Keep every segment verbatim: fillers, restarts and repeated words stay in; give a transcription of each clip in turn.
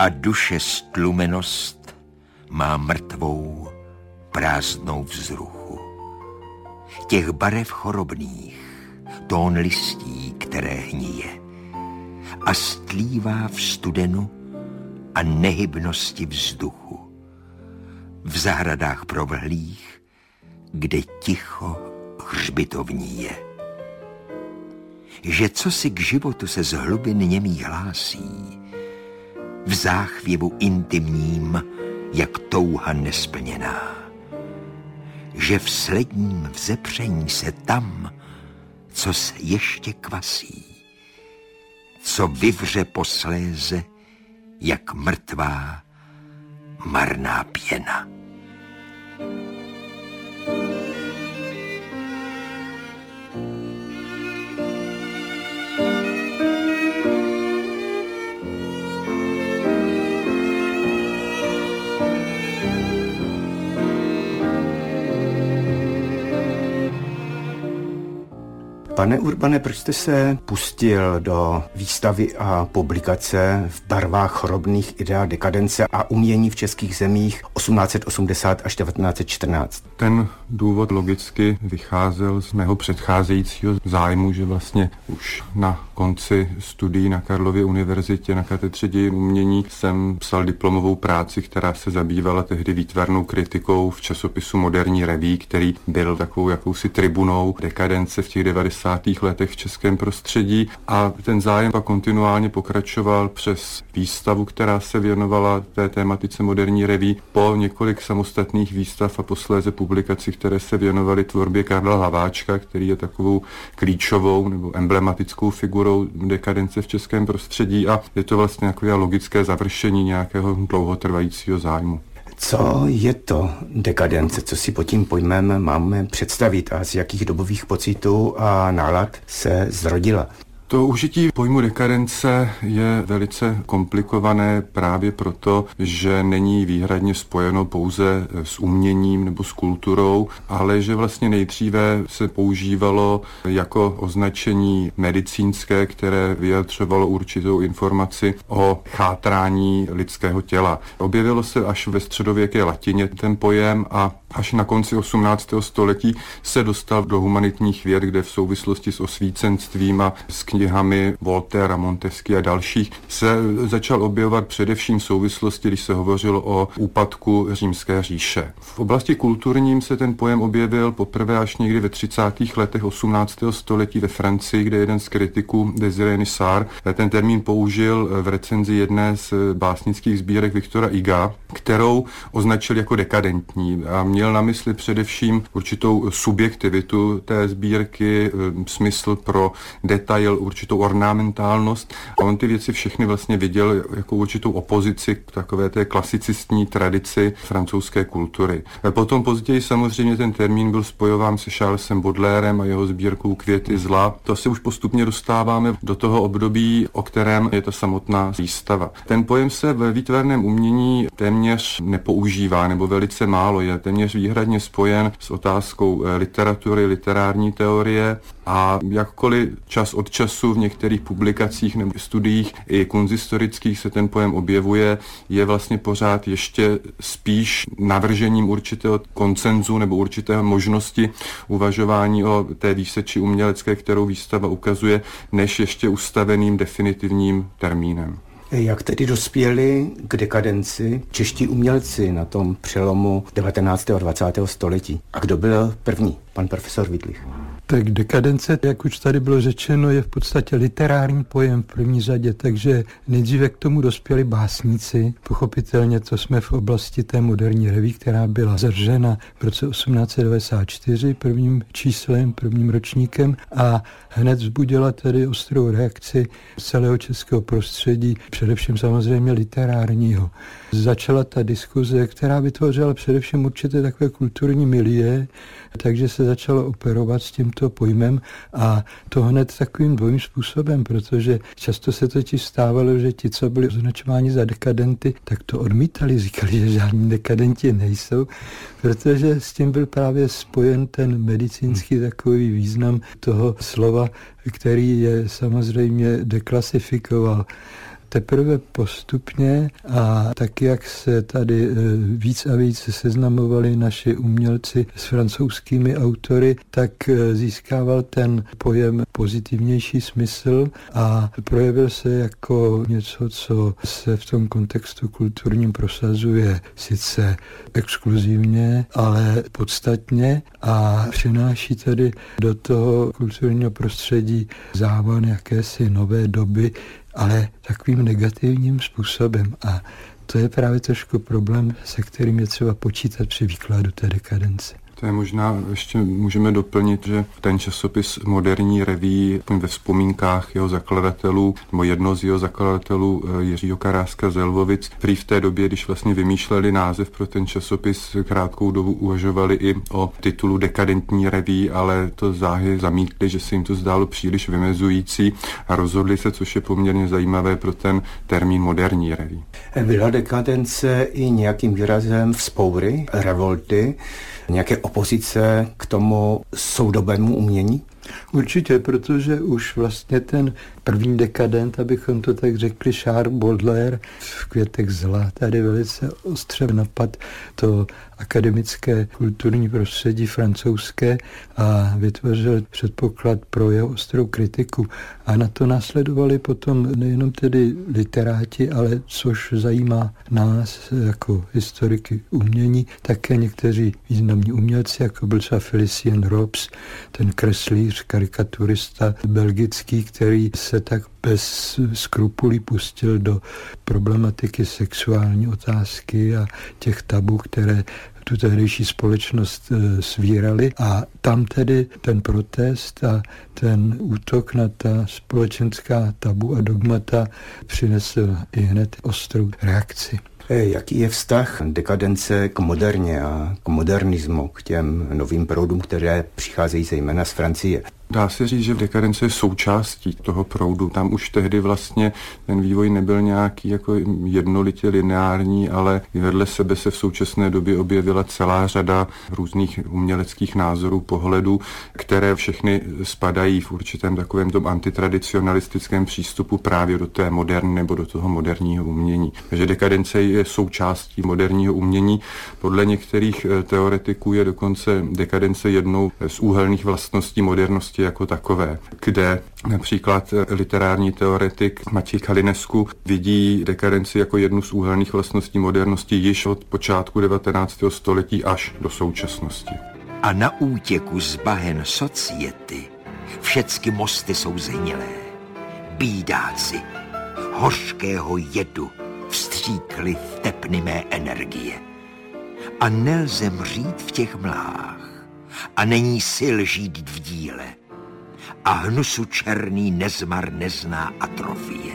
a duše stlumenost má mrtvou, prázdnou vzruchu. Těch barev chorobných, tón listí, které hníje a stlívá v studenu a nehybnosti vzduchu. V zahradách provhlých, kde ticho hřbitovní je. Že co si k životu se z hlubin němý hlásí, v záchvěvu intimním, jak touha nesplněná. Že v sledním vzepření se tam, co se ještě kvasí, co vyvře posléze, jak mrtvá, marná pěna. Pane Urbane, proč jste se pustil do výstavy a publikace v barvách chorobných idea dekadence a umění v českých zemích osmnáct osmdesát až devatenáct čtrnáct? Ten důvod logicky vycházel z mého předcházejícího zájmu, že vlastně už na konci studií na Karlově univerzitě na katedře dějin umění jsem psal diplomovou práci, která se zabývala tehdy výtvarnou kritikou v časopisu Moderní reví, který byl takovou jakousi tribunou dekadence v těch devadesátých letech v českém prostředí, a ten zájem pak kontinuálně pokračoval přes výstavu, která se věnovala té tématice Moderní reví, po několik samostatných výstav a posléze publikací, které se věnovaly tvorbě Karla Hlaváčka, který je takovou klíčovou nebo emblematickou figurou dekadence v českém prostředí, a je to vlastně takové logické završení nějakého dlouhotrvajícího zájmu. Co je to dekadence? Co si pod tím pojmem máme představit a z jakých dobových pocitů a nálad se zrodila? To užití pojmu dekadence je velice komplikované právě proto, že není výhradně spojeno pouze s uměním nebo s kulturou, ale že vlastně nejdříve se používalo jako označení medicínské, které vyjadřovalo určitou informaci o chátrání lidského těla. Objevilo se až ve středověké latině ten pojem a až na konci osmnáctého století se dostal do humanitních věd, kde v souvislosti s osvícenstvím a s knihami Voltaire, Montesquieu a dalších se začal objevovat především v souvislosti, když se hovořilo o úpadku Římské říše. V oblasti kulturním se ten pojem objevil poprvé až někdy ve třicátých letech osmnáctého století ve Francii, kde jeden z kritiků Désiré Nissard ten termín použil v recenzi jedné z básnických sbírek Viktora Huga, kterou označil jako dekadentní a měl na mysli především určitou subjektivitu té sbírky, smysl pro detail, určitou ornamentálnost, a on ty věci všechny vlastně viděl jako určitou opozici k takové té klasicistní tradici francouzské kultury. Potom později samozřejmě ten termín byl spojován se Charlesem Baudelaireem a jeho sbírkou Květy zla. To se už postupně dostáváme do toho období, o kterém je ta samotná výstava. Ten pojem se ve výtvarném umění téměř nepoužívá, nebo velice málo, je téměř výhradně spojen s otázkou literatury, literární teorie, a jakkoliv čas od času v některých publikacích nebo studiích i kunsthistorických se ten pojem objevuje, je vlastně pořád ještě spíš navržením určitého konsenzu nebo určité možnosti uvažování o té výseči umělecké, kterou výstava ukazuje, než ještě ustaveným definitivním termínem. Jak tedy dospěli k dekadenci čeští umělci na tom přelomu devatenáctého a dvacátého století? A kdo byl první? Pan profesor Wittlich. Tak dekadence, jak už tady bylo řečeno, je v podstatě literární pojem v první řadě, takže nejdříve k tomu dospěli básníci. Pochopitelně to jsme v oblasti té Moderní reví, která byla zavřena v roce osmnáct set devadesát čtyři prvním číslem, prvním ročníkem, a hned vzbudila tedy ostrou reakci celého českého prostředí, především samozřejmě literárního. Začala ta diskuze, která vytvořila především určité takové kulturní milie, takže se začalo operovat s tímto pojmem, a to hned takovým dvojím způsobem, protože často se totiž stávalo, že ti, co byli označováni za dekadenty, tak to odmítali, říkali, že žádní dekadenti nejsou, protože s tím byl právě spojen ten medicínský takový význam toho slova, který je samozřejmě deklasifikoval. teprve postupně a tak, jak se tady víc a víc seznamovali naši umělci s francouzskými autory, tak získával ten pojem pozitivnější smysl a projevil se jako něco, co se v tom kontextu kulturním prosazuje sice exkluzivně, ale podstatně a přináší tedy do toho kulturního prostředí závan jakési nové doby, ale takovým negativním způsobem. A to je právě trošku problém, se kterým je třeba počítat při výkladu té dekadence. To je možná, ještě můžeme doplnit, že ten časopis Moderní reví ve vzpomínkách jeho zakladatelů, nebo jedno z jeho zakladatelů Jiřího Karáska z Lvovic, prý v té době, když vlastně vymýšleli název pro ten časopis, krátkou dobu uvažovali i o titulu Dekadentní reví, ale to záhy zamítli, že se jim to zdálo příliš vymezující a rozhodli se, což je poměrně zajímavé, pro ten termín Moderní reví. Byla dekadence i nějakým výrazem vzpoury, revolty, nějaké opozice k tomu soudobému umění? Určitě, protože už vlastně ten první dekadent, abychom to tak řekli, Charles Baudelaire v Květech zla, tady velice ostře napad to akademické kulturní prostředí francouzské a vytvořil předpoklad pro jeho ostrou kritiku. A na to následovali potom nejenom tedy literáti, ale což zajímá nás jako historiky umění, také někteří významní umělci, jako byl třeba Félicien Robes, ten kreslíř, karikaturista belgický, který se tak bez skrupulí pustil do problematiky sexuální otázky a těch tabů, které tu tehdejší společnost svíraly. A tam tedy ten protest a ten útok na ta společenská tabu a dogmata přinesl i hned ostrou reakci. Jaký je vztah dekadence k moderně a k modernismu, k těm novým proudům, které přicházejí zejména z Francie? Dá se říct, že dekadence je součástí toho proudu. Tam už tehdy vlastně ten vývoj nebyl nějaký jako jednolitě lineární, ale vedle sebe se v současné době objevila celá řada různých uměleckých názorů, pohledů, které všechny spadají v určitém takovém tom antitradicionalistickém přístupu právě do té moderní nebo do toho moderního umění. Takže dekadence je součástí moderního umění. Podle některých teoretiků je dokonce dekadence jednou z úhelných vlastností modernosti jako takové, kde například literární teoretik Matěj Kalinescu vidí dekadenci jako jednu z úhelných vlastností modernosti již od počátku devatenáctého století až do současnosti. A na útěku z bahen society všecky mosty jsou zhnilé. Bídáci hořkého jedu vstříkli v tepny mé energie. A nelze mřít v těch mlhách a není sil žít v díle. A hnusu černý nezmar nezná atrofie.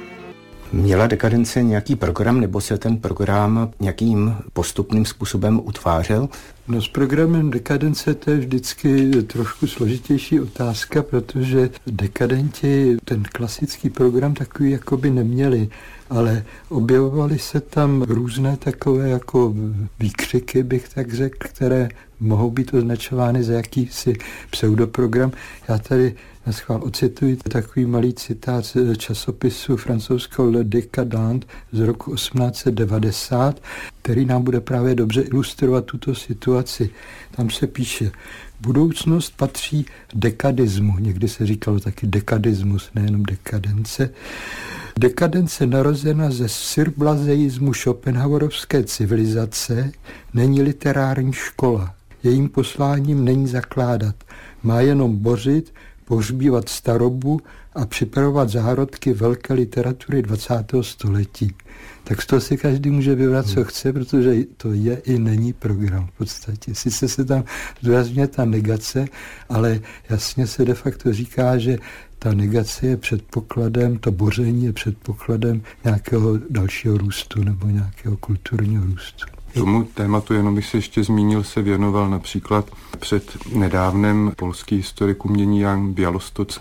Měla dekadence nějaký program, nebo se ten program nějakým postupným způsobem utvářel? No s programem dekadence to je vždycky trošku složitější otázka, protože dekadenti ten klasický program takový jakoby neměli, ale objevovaly se tam různé takové jako výkřiky, bych tak řekl, které mohou být označovány za jakýsi pseudoprogram. Já tady naschvál ocituji takový malý citát z časopisu francouzského Le Décadent z roku osmnáct set devadesát, který nám bude právě dobře ilustrovat tuto situaci. Tam se píše: budoucnost patří dekadismu. Někdy se říkalo taky dekadismus, nejenom dekadence. Dekadence narozena ze surblazeismu schopenhauerovské civilizace není literární škola. Jejím posláním není zakládat. Má jenom bořit, pohřbívat starobu a připravovat zárodky velké literatury dvacátého století. Tak z toho si každý může vybrat, co chce, protože to je i není program v podstatě. Sice se tam zdůrazňuje ta negace, ale jasně se de facto říká, že ta negace je předpokladem, to boření je předpokladem nějakého dalšího růstu nebo nějakého kulturního růstu. Tomu tématu, jenom bych se ještě zmínil, se věnoval například před nedávnem polský historik umění Jan Białostocky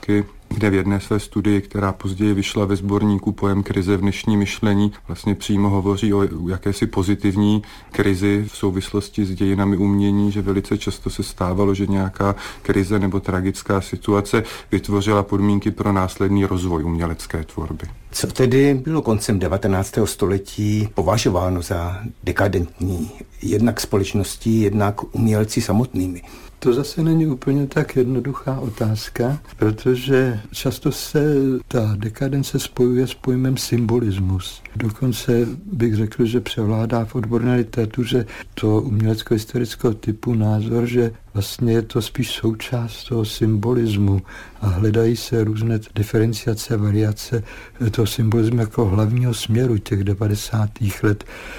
kde v jedné své studii, která později vyšla ve sborníku Pojem krize v dnešní myšlení, vlastně přímo hovoří o jakési pozitivní krizi v souvislosti s dějinami umění, že velice často se stávalo, že nějaká krize nebo tragická situace vytvořila podmínky pro následný rozvoj umělecké tvorby. Co tedy bylo koncem devatenáctého století považováno za dekadentní, jednak společností, jednak umělci samotnými? To zase není úplně tak jednoduchá otázka, protože často se ta dekadence spojuje s pojmem symbolismus. Dokonce bych řekl, že převládá v odborné literatuře to umělecko-historického typu názor, že vlastně je to spíš součást toho symbolismu a hledají se různé diferenciace, variace toho symbolismu jako hlavního směru těch devadesátých let,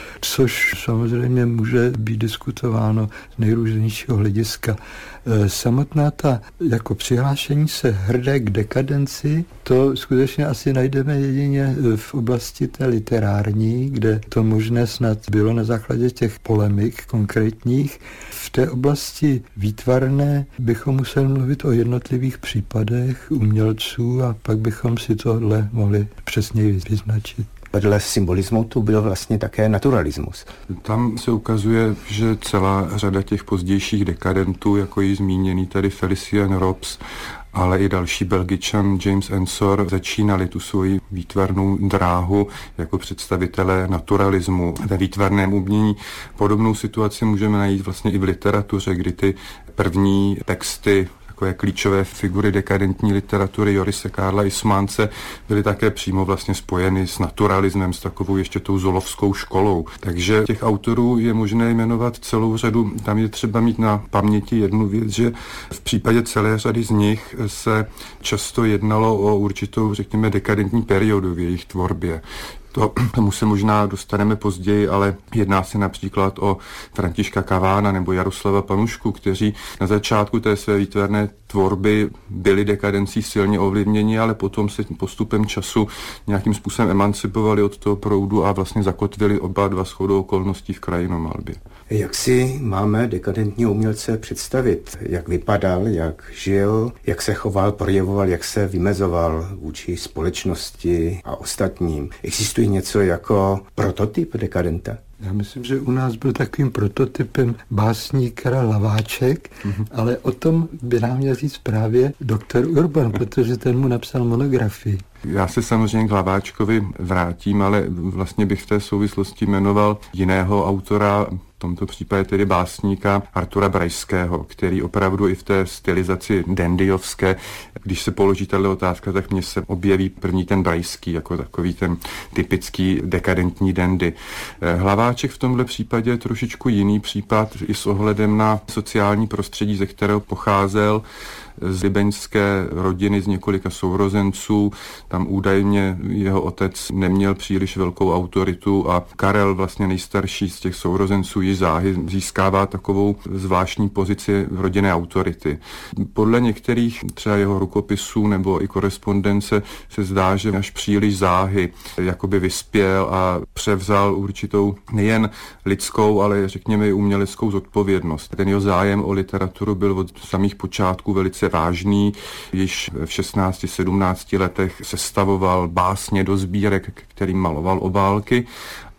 což samozřejmě může být diskutováno z nejrůznějšího hlediska. Samotná ta jako přihlášení se hrdé k dekadenci, to skutečně asi najdeme jedině v oblasti té literární, kde to možné snad bylo na základě těch polemik konkrétních. V té oblasti výtvarné bychom museli mluvit o jednotlivých případech umělců a pak bychom si tohle mohli přesněji vyznačit. Vedle symbolismu to byl vlastně také naturalismus. Tam se ukazuje, že celá řada těch pozdějších dekadentů, jako ji zmíněný tady Felicien Rops, ale i další Belgičan James Ensor začínali tu svoji výtvarnou dráhu jako představitelé naturalismu ve výtvarném umění. Podobnou situaci můžeme najít vlastně i v literatuře, kdy ty první texty takové klíčové figury dekadentní literatury Jorise Karla Eismánce byly také přímo vlastně spojeny s naturalismem, s takovou ještě tou zolovskou školou. Takže těch autorů je možné jmenovat celou řadu. Tam je třeba mít na paměti jednu věc, že v případě celé řady z nich se často jednalo o určitou, řekněme, dekadentní periodu v jejich tvorbě. To, tomu se možná dostaneme později, ale jedná se například o Františka Kavána nebo Jaroslava Panušku, kteří na začátku té své výtvarné tvorby byli dekadencí silně ovlivněni, ale potom se postupem času nějakým způsobem emancipovali od toho proudu a vlastně zakotvili oba dva shodou okolností v krajinomalbě. Jak si máme dekadentní umělce představit? Jak vypadal, jak žil, jak se choval, projevoval, jak se vymezoval vůči společnosti a ostatním? Existuje něco jako prototyp dekadenta? Já myslím, že u nás byl takovým prototypem básník Karel Hlaváček, mm-hmm. ale o tom by nám měl říct právě doktor Urban, protože ten mu napsal monografii. Já se samozřejmě k Hlaváčkovi vrátím, ale vlastně bych v té souvislosti jmenoval jiného autora, v tomto případě tedy básníka Artura Brajského, který opravdu i v té stylizaci dandyovské, když se položí tato otázka, tak mně se objeví první ten Brajský, jako takový ten typický dekadentní dandy. Hlaváček v tomhle případě je trošičku jiný případ i s ohledem na sociální prostředí, ze kterého pocházel, z libeňské rodiny z několika sourozenců. Tam údajně jeho otec neměl příliš velkou autoritu a Karel, vlastně nejstarší z těch sourozenců, již záhy získává takovou zvláštní pozici rodinné autority. Podle některých třeba jeho rukopisů nebo i korespondence se zdá, že až příliš záhy jakoby vyspěl a převzal určitou nejen lidskou, ale řekněme i uměleckou zodpovědnost. Ten jeho zájem o literaturu byl od samých počátků velice vážný. Již v šestnácti sedmnácti letech sestavoval básně do sbírek, kterým maloval obálky.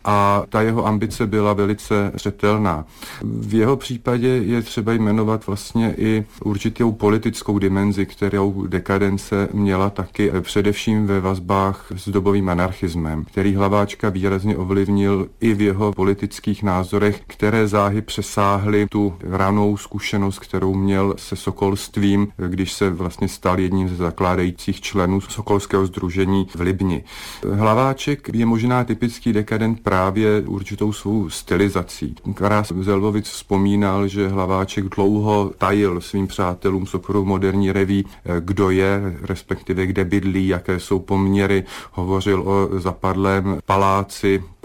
A ta jeho ambice byla velice zřetelná. V jeho případě je třeba jmenovat vlastně i určitou politickou dimenzi, kterou dekadence měla taky především ve vazbách s dobovým anarchismem, který Hlaváčka výrazně ovlivnil i v jeho politických názorech, které záhy přesáhly tu ranou zkušenost, kterou měl se sokolstvím, když se vlastně stal jedním ze zakládajících členů Sokolského sdružení v Libni. Hlaváček je možná typický dekadent právě určitou svou stylizací. Karas Zelvovic vzpomínal, že Hlaváček dlouho tajil svým přátelům z okruhu moderní reví, kdo je, respektive kde bydlí, jaké jsou poměry. Hovořil o zapadlém paláci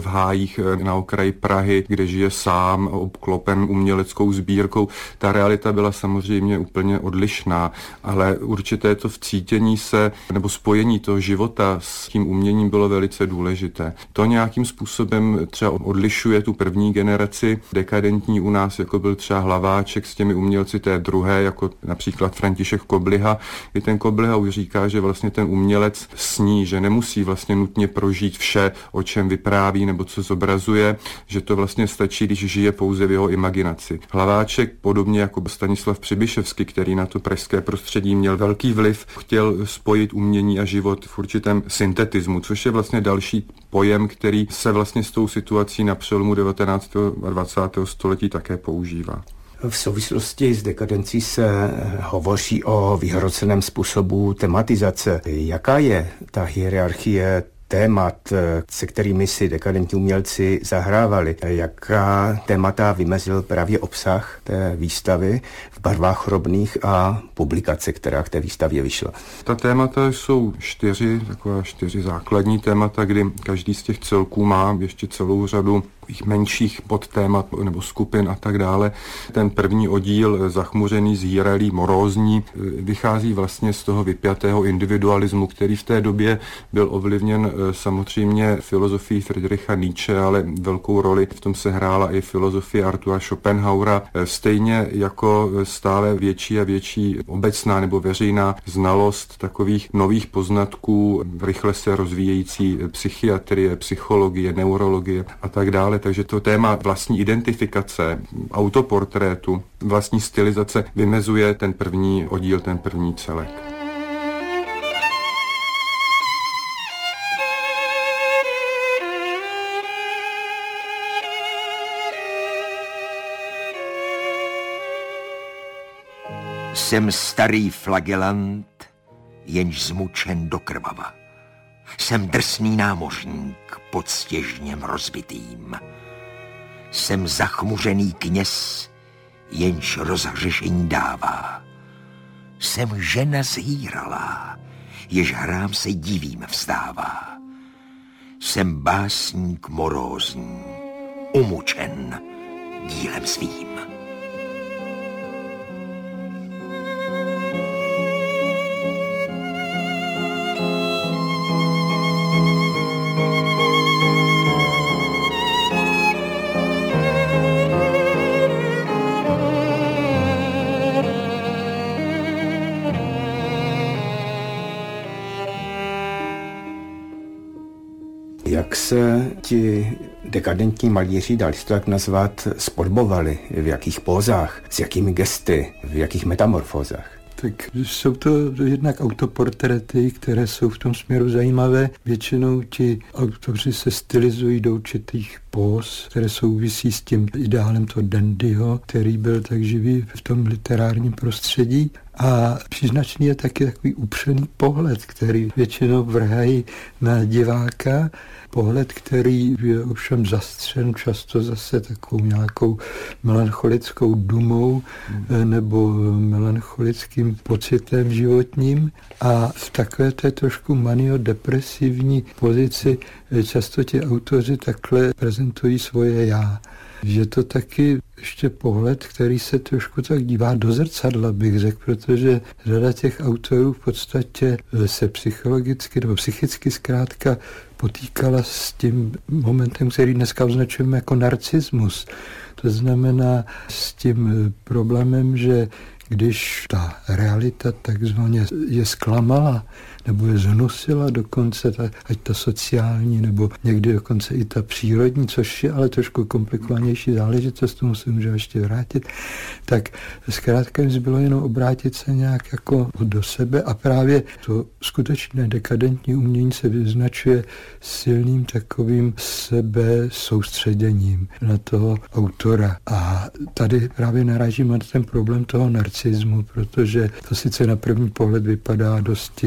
v hájích na okraji Prahy, kde žije sám, obklopen uměleckou sbírkou. Ta realita byla samozřejmě úplně odlišná, ale určité to vcítění se nebo spojení toho života s tím uměním bylo velice důležité. To nějakým způsobem třeba odlišuje tu první generaci dekadentní u nás, jako byl třeba Hlaváček s těmi umělci té druhé, jako například František Kobliha. I ten Kobliha už říká, že vlastně ten umělec sní, že nemusí vlastně nutně prožít vše, o čem vypráví nebo co zobrazuje, že to vlastně stačí, když žije pouze v jeho imaginaci. Hlaváček, podobně jako Stanislav Přibyševský, který na to pražské prostředí měl velký vliv, chtěl spojit umění a život v určitém syntetismu, což je vlastně další pojem, který se vlastně s tou situací na přelomu devatenáctého a dvacátého století také používá. V souvislosti s dekadencí se hovoří o vyhroceném způsobu tematizace. Jaká je ta hierarchie témat, se kterými si dekadentní umělci zahrávali? Jaká témata vymezil právě obsah té výstavy v barvách chorobných a publikace, která k té výstavě vyšla? Ta témata jsou čtyři, taková čtyři základní témata, kdy každý z těch celků má ještě celou řadu menších podtémat nebo skupin a tak dále. Ten první oddíl, zachmuřený, zhýralý, morózní, vychází vlastně z toho vypjatého individualismu, který v té době byl ovlivněn samozřejmě filozofií Friedricha Nietzsche, ale velkou roli v tom se hrála i filozofie Artura Schopenhauera, stejně jako stále větší a větší obecná nebo veřejná znalost takových nových poznatků, rychle se rozvíjející psychiatrie, psychologie, neurologie a tak dále. Takže to téma vlastní identifikace, autoportrétu, vlastní stylizace vymezuje ten první oddíl, ten první celek. Jsem starý flagelant, jenž zmučen do krvava. Jsem drsný námořník pod stěžněm rozbitým. Jsem zachmuřený kněz, jenž rozhřešení dává. Jsem žena zhýralá, jež hrám se divím vstává. Jsem básník morózní, umučen dílem svým. Jak se ti dekadentní malíři, dali se to tak nazvat, spodbovali, v jakých pózách, s jakými gesty, v jakých metamorfózách? Tak jsou to jednak autoportréty, které jsou v tom směru zajímavé. Většinou ti autoři se stylizují do určitých póz, které souvisí s tím ideálem toho dandyho, který byl tak živý v tom literárním prostředí. A příznačný je taky takový upřený pohled, který většinou vrhají na diváka. Pohled, který je ovšem zastřen často zase takovou nějakou melancholickou dumou hmm. nebo melancholickým pocitem životním. A v takové té trošku maniodepresivní pozici často ti autoři takhle prezentují svoje já. Je to taky ještě pohled, který se trošku tak dívá do zrcadla, bych řekl, protože řada těch autorů v podstatě se psychologicky nebo psychicky zkrátka potýkala s tím momentem, který dneska označujeme jako narcismus. To znamená s tím problémem, že když ta realita takzvaně je zklamala, nebo je zhnusila dokonce, ta, ať ta sociální, nebo někdy dokonce i ta přírodní, což je ale trošku komplikovanější záležitost, tomu se můžeme ještě vrátit, tak zkrátka jim zbylo jenom obrátit se nějak jako do sebe a právě to skutečné dekadentní umění se vyznačuje silným takovým sebe soustředěním na toho autora. A tady právě narážíme na ten problém toho narcismu, protože to sice na první pohled vypadá dosti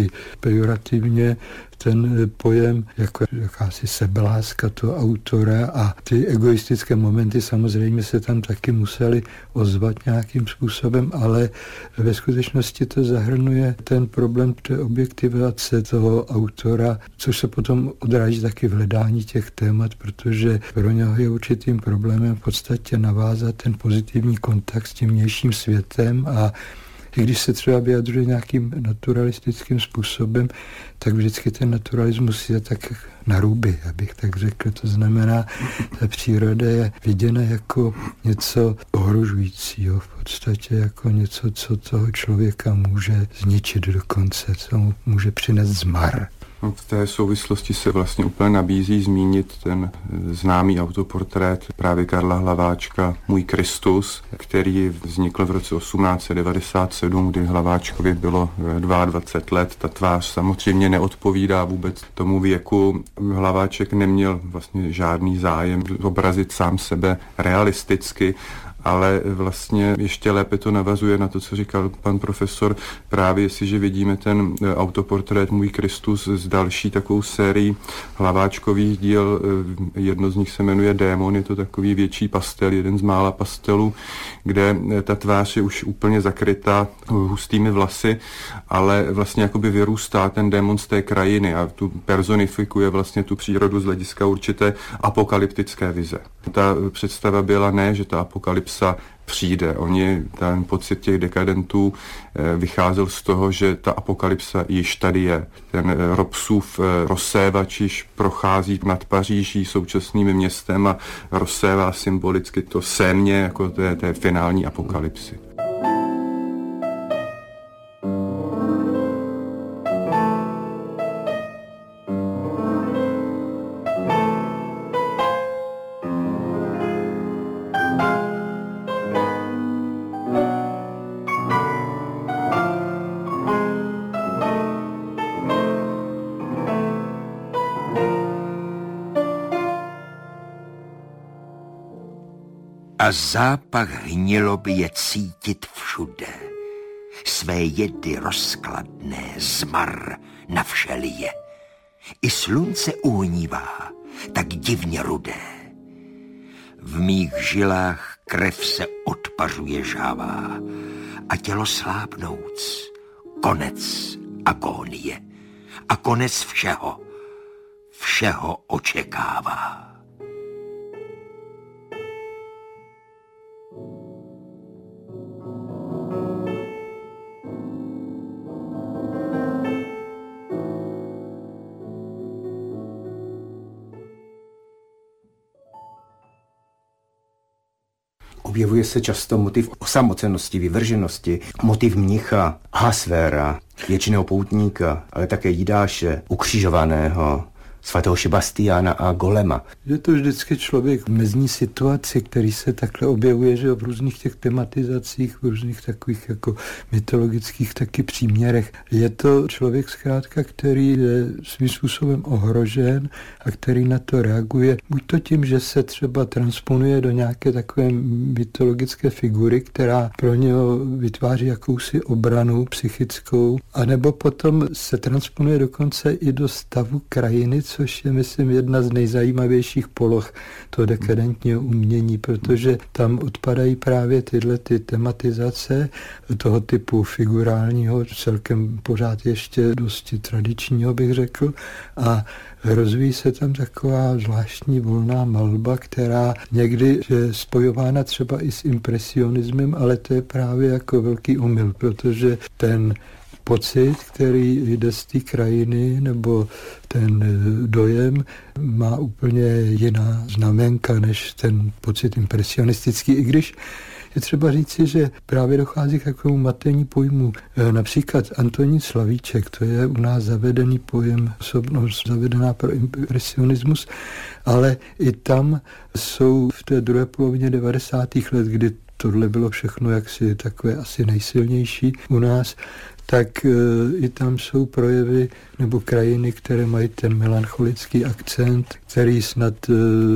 pejorativně ten pojem jako jakási sebeláska toho autora a ty egoistické momenty samozřejmě se tam taky museli ozvat nějakým způsobem, ale ve skutečnosti to zahrnuje ten problém té objektivace toho autora, což se potom odráží taky v hledání těch témat, protože pro něho je určitým problémem v podstatě navázat ten pozitivní kontakt s tím vnějším světem a i když se třeba vyjadřuje nějakým naturalistickým způsobem, tak vždycky ten naturalismus je tak na ruby, abych tak řekl. To znamená, ta příroda je viděna jako něco ohrožujícího, v podstatě jako něco, co toho člověka může zničit dokonce, co mu může přinést zmar. V té souvislosti se vlastně úplně nabízí zmínit ten známý autoportrét právě Karla Hlaváčka Můj Kristus, který vznikl v roce osmnáct set devadesát sedm, kdy Hlaváčkovi bylo dvacet dva let. Ta tvář samozřejmě neodpovídá vůbec tomu věku. Hlaváček neměl vlastně žádný zájem zobrazit sám sebe realisticky, ale vlastně ještě lépe to navazuje na to, co říkal pan profesor, právě jestliže vidíme ten autoportrét Můj Kristus s další takovou sérií Hlaváčkových díl, jedno z nich se jmenuje Démon, je to takový větší pastel, jeden z mála pastelů, kde ta tvář je už úplně zakrytá hustými vlasy, ale vlastně jakoby vyrůstá ten démon z té krajiny a tu personifikuje vlastně tu přírodu z hlediska určité apokalyptické vize. Ta představa byla ne, že ta apokalypsa přijde. Oni, ten pocit těch dekadentů vycházel z toho, že ta apokalypsa již tady je. Ten Robsův rozsévač již prochází nad Paříží současným městem a rozsévá symbolicky to sémě jako té, té finální apokalypsy. A zápach hniloby je cítit všude. Své jedy rozkladné zmar na vše lije. I slunce uhnívá, tak divně rudé. V mých žilách krev se odpařuje žává a tělo slábnouc, konec agónie a konec všeho, všeho očekává. Objevuje se často motiv osamocenosti, vyvrženosti, motiv mnicha, Ahasvéra, věčného poutníka, ale také Jidáše, ukřižovaného, svatého Šebastiána a Golema. Je to vždycky člověk v mezní situaci, který se takhle objevuje, že v různých těch tematizacích, v různých takových jako mytologických taky příměrech. Je to člověk zkrátka, který je svým způsobem ohrožen a který na to reaguje. Buď to tím, že se třeba transponuje do nějaké takové mytologické figury, která pro něho vytváří jakousi obranu psychickou, anebo potom se transponuje dokonce i do stavu krajiny, což je, myslím, jedna z nejzajímavějších poloh toho dekadentního umění, protože tam odpadají právě tyhle ty tematizace toho typu figurálního, celkem pořád ještě dosti tradičního, bych řekl, a rozvíjí se tam taková zvláštní volná malba, která někdy je spojována třeba i s impresionismem, ale to je právě jako velký omyl, protože ten pocit, který jde z té krajiny, nebo ten dojem má úplně jiná znamenka než ten pocit impresionistický, i když je třeba říci, že právě dochází k takovému matení pojmu. Například Antonín Slavíček, to je u nás zavedený pojem, osobnost zavedená pro impresionismus, ale i tam jsou v té druhé polovině devadesátých let, kdy tohle bylo všechno jaksi takové asi nejsilnější u nás, tak e, i tam jsou projevy nebo krajiny, které mají ten melancholický akcent, který snad e,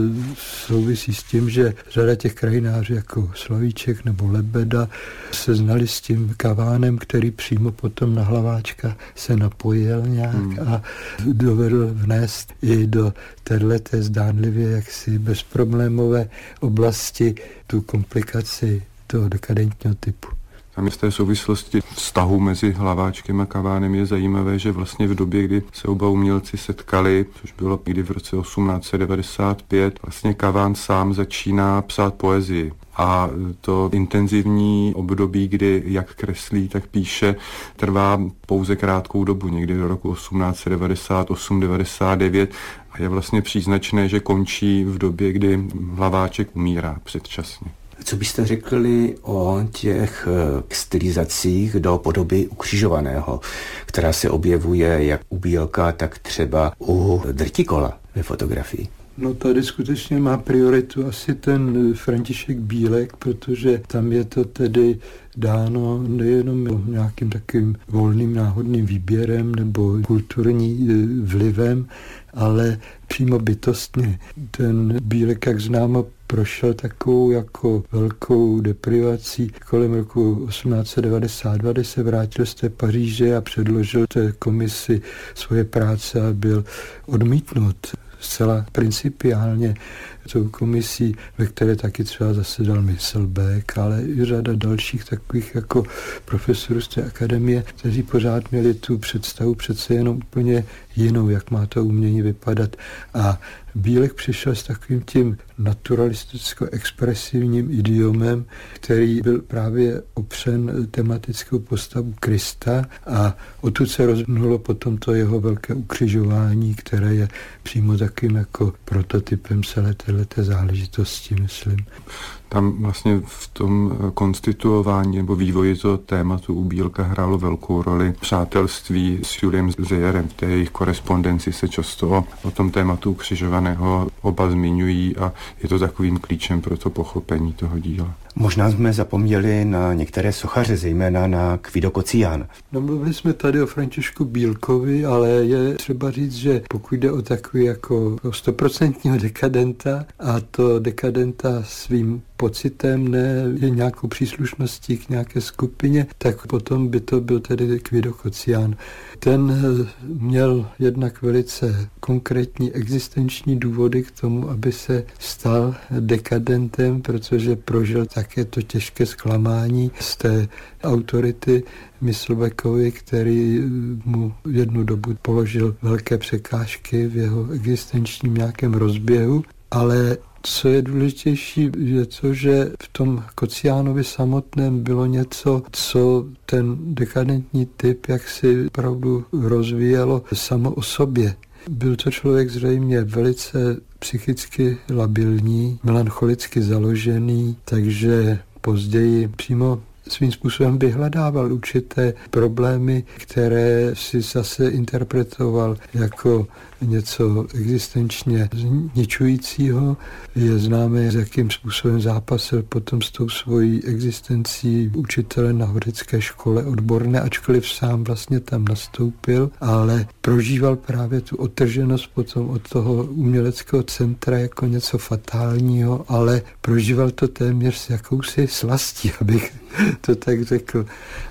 souvisí s tím, že řada těch krajinářů jako Slavíček nebo Lebeda se znali s tím kavánem, který přímo potom na Hlaváčka se napojil nějak hmm. a dovedl vnést i do téhleté zdánlivě jaksi bezproblémové oblasti tu komplikaci toho dekadentního typu. Tam z té souvislosti vztahu mezi Hlaváčkem a Kavánem je zajímavé, že vlastně v době, kdy se oba umělci setkali, což bylo někdy v roce osmnáct set devadesát pět, vlastně Kaván sám začíná psát poezii. A to intenzivní období, kdy jak kreslí, tak píše, trvá pouze krátkou dobu, někdy do roku osmnáct set devadesát osm devadesát devět, a je vlastně příznačné, že končí v době, kdy Hlaváček umírá předčasně. Co byste řekli o těch stylizacích do podoby ukřižovaného, která se objevuje jak u Bílka, tak třeba u Drtikola ve fotografii? No tady skutečně má prioritu asi ten František Bílek, protože tam je to tedy dáno nejenom nějakým takovým volným náhodným výběrem nebo kulturní vlivem, ale přímo bytostně. Ten Bílek, jak známo, prošel takovou jako velkou deprivací kolem roku osmnáct set devadesát dva, kdy se vrátil z té Paříže a předložil té komisi svoje práce a byl odmítnut zcela principiálně tou komisí, ve které taky třeba zasedal Myslbek, ale i řada dalších takových jako profesorů z té akademie, kteří pořád měli tu představu přece jenom úplně jinou, jak má to umění vypadat. A Bílek přišel s takovým tím naturalisticko-expresivním idiomem, který byl právě opřen tematickou postavu Krista, a odtud se rozvinulo potom to jeho velké ukřižování, které je přímo takovým jako prototypem celé téhleté záležitosti, myslím. Tam vlastně v tom konstituování nebo vývoji toho tématu u Bílka hrálo velkou roli přátelství s Juliem Zejerem. V té jejich korespondenci se často o, o tom tématu ukřižovaného oba zmiňují a je to takovým klíčem pro to pochopení toho díla. Možná jsme zapomněli na některé sochaře, zejména na Kvido Kocián. No, mluvili jsme tady o Františku Bílkovi, ale je třeba říct, že pokud jde o takový jako stoprocentního dekadenta, a to dekadenta svým pocitem, ne je nějakou příslušností k nějaké skupině, tak potom by to byl tedy Kvido Kocián. Ten měl jednak velice konkrétní existenční důvody k tomu, aby se stal dekadentem, protože prožil také to těžké zklamání z té autority Myslbekovi, který mu jednu dobu položil velké překážky v jeho existenčním nějakém rozběhu, ale co je důležitější, je to, že v tom Kociánovi samotném bylo něco, co ten dekadentní typ jaksi opravdu rozvíjelo samo o sobě. Byl to člověk zřejmě velice psychicky labilní, melancholicky založený, takže později přímo svým způsobem vyhledával určité problémy, které si zase interpretoval jako něco existenčně zničujícího. Je známé, s jakým způsobem zápasil potom s tou svojí existencí učitele na horické škole odborné, ačkoliv sám vlastně tam nastoupil, ale prožíval právě tu odtrženost potom od toho uměleckého centra jako něco fatálního, ale prožíval to téměř s jakousi slastí, abych to tak řekl.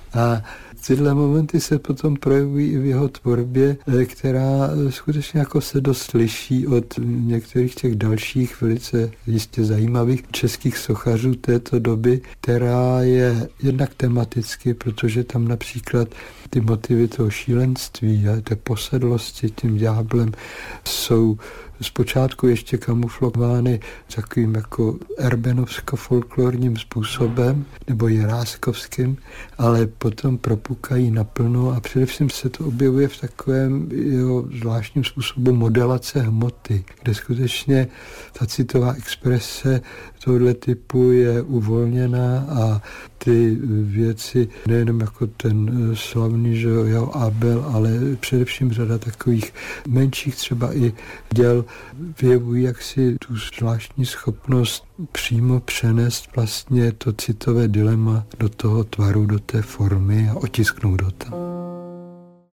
A tyhle momenty se potom projevují i v jeho tvorbě, která skutečně jako se dost liší od některých těch dalších velice jistě zajímavých českých sochařů této doby, která je jednak tematicky, protože tam například ty motivy toho šílenství a té posedlosti tím ďáblem jsou zpočátku ještě kamuflovány takovým jako erbenovsko-folklorním způsobem nebo jiráskovským, ale potom propukají naplno a především se to objevuje v takovém jeho zvláštním způsobu modelace hmoty, kde skutečně ta citová exprese tohle typu je uvolněná a ty věci, nejenom jako ten slavný, že jo, Abel, ale především řada takových menších třeba i děl vyjevují jaksi tu zvláštní schopnost přímo přenést vlastně to citové dilema do toho tvaru, do té formy a otisknout ho tam.